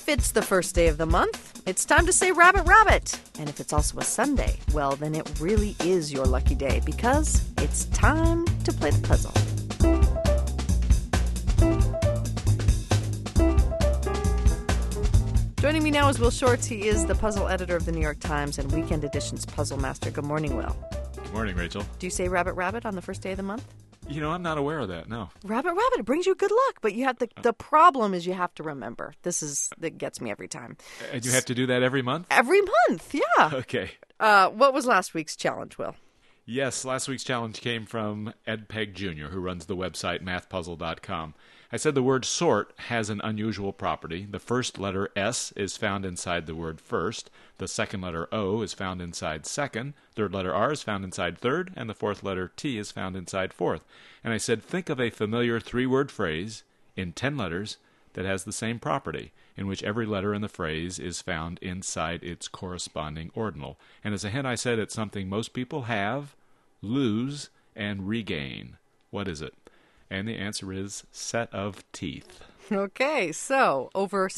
If it's the first day of the month, it's time to say rabbit, rabbit. And if it's also a Sunday, well, then it really is your lucky day because it's time to play the puzzle. Joining me now is Will Shortz. He is the puzzle editor of the New York Times and Weekend Edition's Puzzle Master. Good morning, Will. Good morning, Rachel. Do you say rabbit, rabbit on the first day of the month? You know, I'm not aware of that, no. Rabbit, rabbit, it brings you good luck, but you have the problem is you have to remember. That gets me every time. And you have to do that every month? Every month, yeah. Okay. What was last week's challenge, Will? Yes, last week's challenge came from Ed Pegg Jr., who runs the website mathpuzzle.com. I said the word sort has an unusual property. The first letter S is found inside the word first. The second letter O is found inside second. Third letter R is found inside third. And the fourth letter T is found inside fourth. And I said, think of a familiar three-word phrase in 10 letters that has the same property, in which every letter in the phrase is found inside its corresponding ordinal. And as a hint, I said it's something most people have, lose, and regain. What is it? And the answer is set of teeth. Okay, so over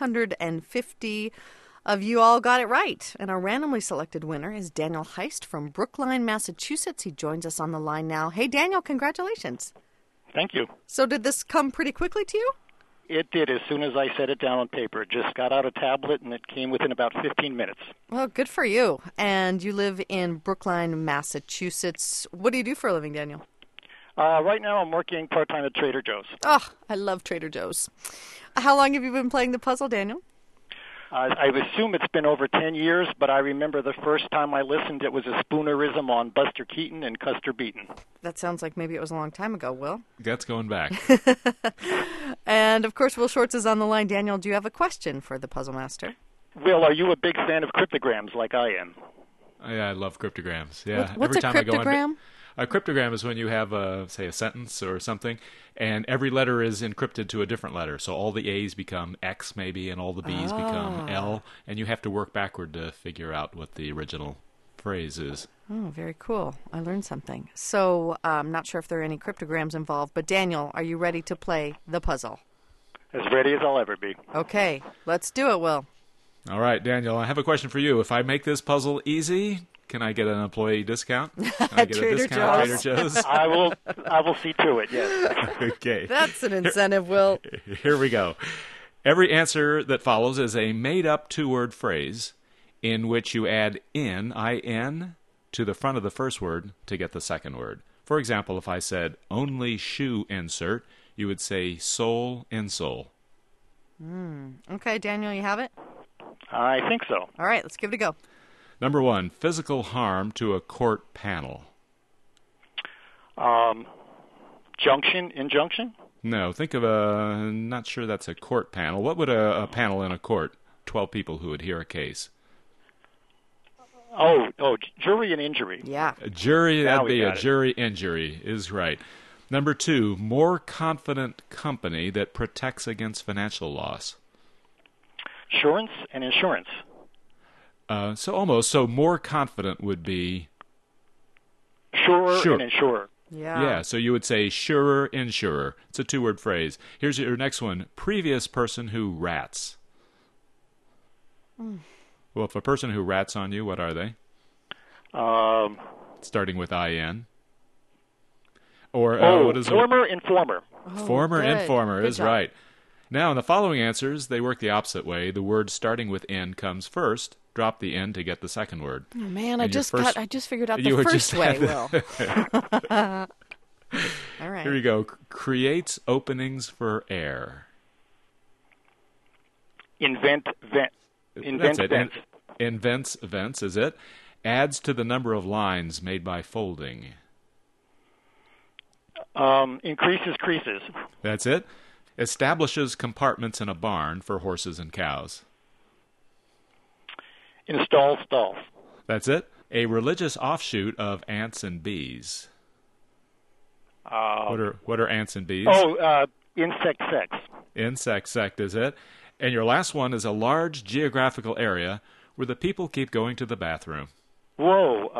650 of you all got it right. And our randomly selected winner is Daniel Heist from Brookline, Massachusetts. He joins us on the line now. Hey, Daniel, congratulations. Thank you. So did this come pretty quickly to you? It did as soon as I set it down on paper. It just got out a tablet, and it came within about 15 minutes. Well, good for you. And you live in Brookline, Massachusetts. What do you do for a living, Daniel? Right now I'm working part-time at Trader Joe's. Oh, I love Trader Joe's. How long have you been playing the puzzle, Daniel? I assume it's been over 10 years, but I remember the first time I listened, it was a Spoonerism on Buster Keaton and Custer Beaton. That sounds like maybe it was a long time ago, Will. That's going back. And, of course, Will Shortz is on the line. Daniel, do you have a question for the Puzzle Master? Will, are you a big fan of cryptograms like I am? Yeah, I love cryptograms. Yeah. What's a cryptogram? A cryptogram is when you have, say, a sentence or something, and every letter is encrypted to a different letter. So all the A's become X, maybe, and all the B's become L, and you have to work backward to figure out what the original phrase is. Oh, very cool. I learned something. So I'm not sure if there are any cryptograms involved, but Daniel, are you ready to play the puzzle? As ready as I'll ever be. Okay, let's do it, Will. All right, Daniel, I have a question for you. If I make this puzzle easy, can I get an employee discount? Can I get Trader a discount Joe's. at Trader Joe's? I will see to it, yes. Okay. That's an incentive, Will. Here we go. Every answer that follows is a made-up two-word phrase in which you add in, to the front of the first word to get the second word. For example, if I said only shoe insert, you would say sole insole. Okay, Daniel, you have it? I think so. All right, let's give it a go. Number 1, physical harm to a court panel. Injunction? No, think of not sure that's a court panel. What would a panel in a court? 12 people who would hear a case. Jury and injury. Yeah. A jury, Now that'd we be a got it. jury injury, is right. Number 2, more confident company that protects against financial loss. Assurance and insurance. So more confident would be... Sure Sure. and insurer. Yeah. So you would say surer, insurer. It's a two-word phrase. Here's your next one. Previous person who rats. Well, if a person who rats on you, what are they? Starting with IN. Or what is former informer. Former good. informer Good is job. right. Now, in the following answers, they work the opposite way. The word starting with N comes first. Drop the N to get the second word. Oh, man, And I your just first- figured out You the were first just- way, Will. All right. Here we go. Creates openings for air. Invent That's it. vents. Invents vents, is it? Adds to the number of lines made by folding. Increases creases. That's it. Establishes compartments in a barn for horses and cows. Install stalls. That's it. A religious offshoot of ants and bees. What are ants and bees? Insect sex. Insect sect is it. And your last one is a large geographical area where the people keep going to the bathroom. Whoa.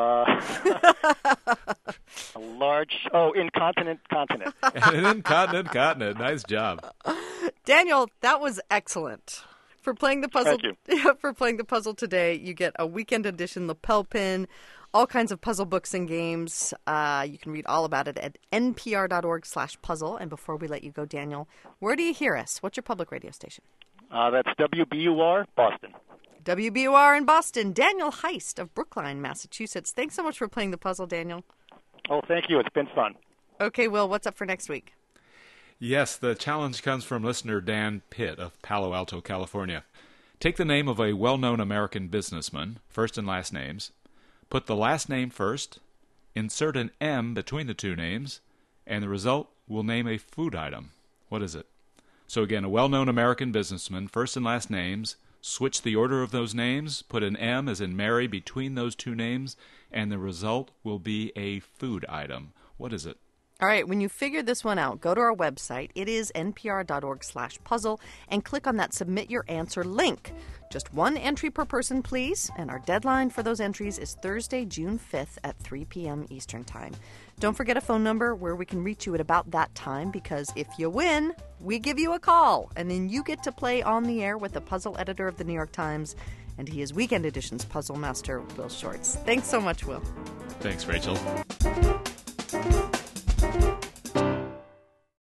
A large... incontinent continent. Incontinent continent. Nice job. Daniel, that was excellent. For playing the puzzle, Thank you. for playing the puzzle today, you get a weekend edition lapel pin, all kinds of puzzle books and games. You can read all about it at npr.org/puzzle. And before we let you go, Daniel, where do you hear us? What's your public radio station? That's WBUR, Boston. WBUR in Boston. Daniel Heist of Brookline, Massachusetts. Thanks so much for playing the puzzle, Daniel. Oh, thank you. It's been fun. Okay, Will, what's up for next week? Yes, the challenge comes from listener Dan Pitt of Palo Alto, California. Take the name of a well-known American businessman, first and last names, put the last name first, insert an M between the two names, and the result will name a food item. What is it? So again, a well-known American businessman, first and last names, switch the order of those names, put an M as in Mary between those two names, and the result will be a food item. What is it? All right, when you figure this one out, go to our website. It is npr.org/puzzle and click on that Submit Your Answer link. Just one entry per person, please. And our deadline for those entries is Thursday, June 5th at 3 p.m. Eastern Time. Don't forget a phone number where we can reach you at about that time, because if you win, we give you a call. And then you get to play on the air with the puzzle editor of the New York Times. And he is Weekend Edition's puzzle master, Will Shortz. Thanks so much, Will. Thanks, Rachel.